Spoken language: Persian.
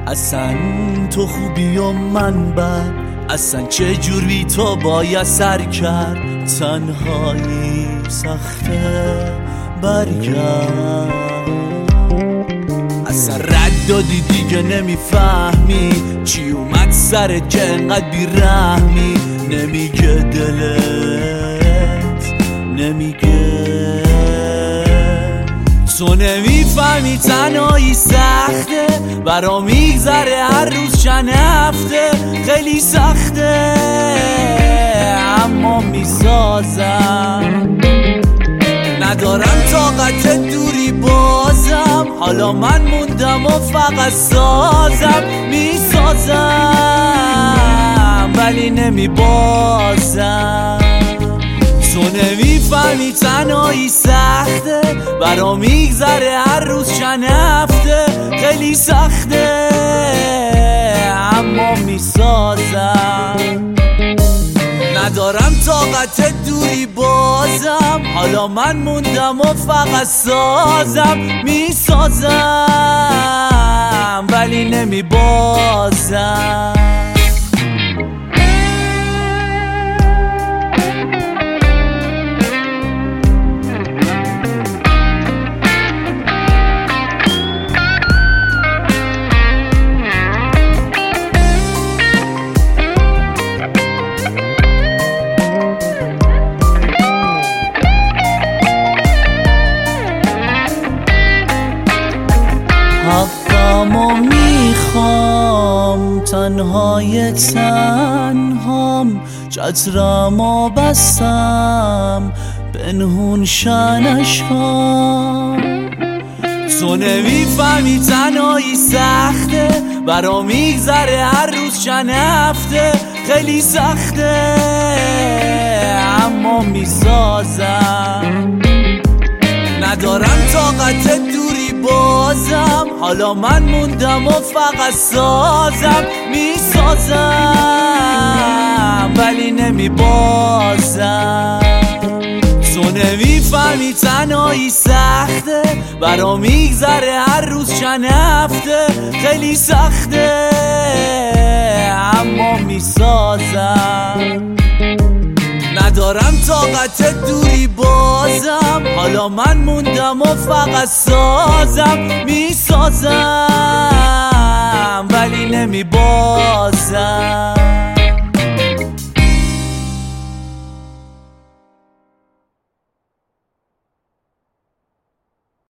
اصلا تو خوبی و من بد، اصلا چه جور بی تو باید سر کرد. تنهایی سخته برگرد، اصلا رد دادی دیگه نمیفهمی چی اومد سرت که انقدر بیرحمی. نمیگه دلت نمیگه، تو نمیفهمی تنهایی سخته، برا میگذره هر روز چند هفته. خیلی سخته اما میسازم، ندارم طاقت دوری بازم. حالا من موندم و فقط سازم، میسازم ولی نمیبازم. تو نمیفهمی تنهایی سخته، برا میگذره هر روز چند هفته. خیلی سخته اما میسازم، ندارم طاقت دوری بازم. حالا من موندم و فقط سازم، میسازم ولی نمیبازم. حقمو میخوام تنهای تنهام، چترمو بستم پنهون شنشام. تو نمیفهمی تنهایی سخته، برا میگذره هر روز چند هفته. خیلی سخته اما میسازم، ندارم طاقت دوری بازم. حالا من موندم و فقط سازم، میسازم ولی نمیبازم. تو نمیفهمی تنهایی سخته، برا میگذره هر روز چند هفته. خیلی سخته اما میسازم، ندارم طاقت دوری بازم. حالا من موندم و فقط سازم، میسازم ولی نمیبازم.